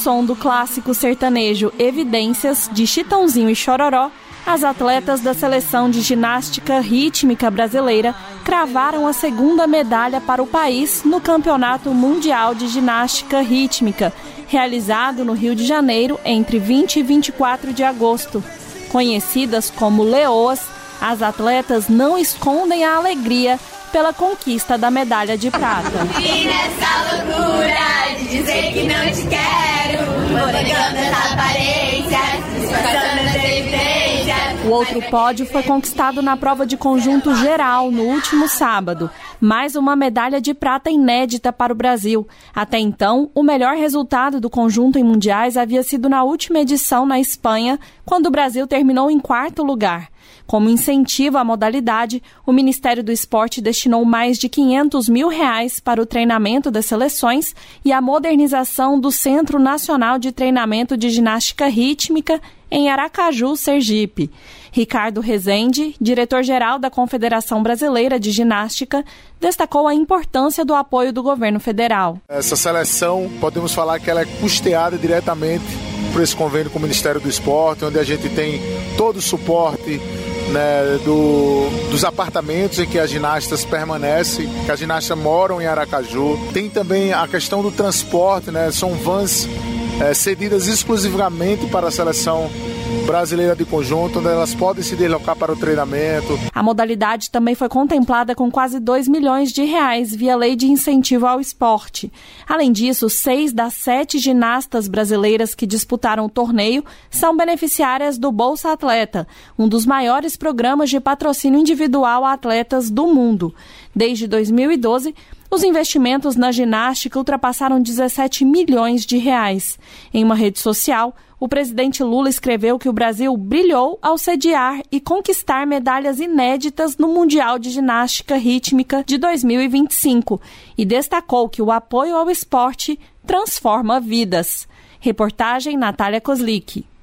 som do clássico sertanejo Evidências, de Chitãozinho e Chororó, as atletas da seleção de ginástica rítmica brasileira cravaram a segunda medalha para o país no Campeonato Mundial de Ginástica Rítmica, realizado no Rio de Janeiro entre 20 e 24 de agosto. Conhecidas como leoas, as atletas não escondem a alegria pela conquista da medalha de prata. E nessa loucura de dizer que não te quero, vou negando essa aparência, disfarçando essa evidência. O outro pódio foi conquistado na prova de conjunto geral no último sábado. Mais uma medalha de prata inédita para o Brasil. Até então, o melhor resultado do conjunto em mundiais havia sido na última edição na Espanha, quando o Brasil terminou em 4º lugar. Como incentivo à modalidade, o Ministério do Esporte destinou mais de R$500 mil para o treinamento das seleções e a modernização do Centro Nacional de Treinamento de Ginástica Rítmica em Aracaju, Sergipe. Ricardo Rezende, diretor-geral da Confederação Brasileira de Ginástica, destacou a importância do apoio do governo federal. Essa seleção, podemos falar que ela é custeada diretamente por esse convênio com o Ministério do Esporte, onde a gente tem todo o suporte, né, dos apartamentos em que as ginastas permanecem, que as ginastas moram em Aracaju. Tem também a questão do transporte, né, são vans cedidas exclusivamente para a seleção brasileira de conjunto, onde elas podem se deslocar para o treinamento. A modalidade também foi contemplada com quase R$2 milhões via Lei de Incentivo ao Esporte. Além disso, 6 das 7 ginastas brasileiras que disputaram o torneio são beneficiárias do Bolsa Atleta, um dos maiores programas de patrocínio individual a atletas do mundo. Desde 2012, os investimentos na ginástica ultrapassaram R$17 milhões. Em uma rede social, o presidente Lula escreveu que o Brasil brilhou ao sediar e conquistar medalhas inéditas no Mundial de Ginástica Rítmica de 2025 e destacou que o apoio ao esporte transforma vidas. Reportagem Natália Kozlik.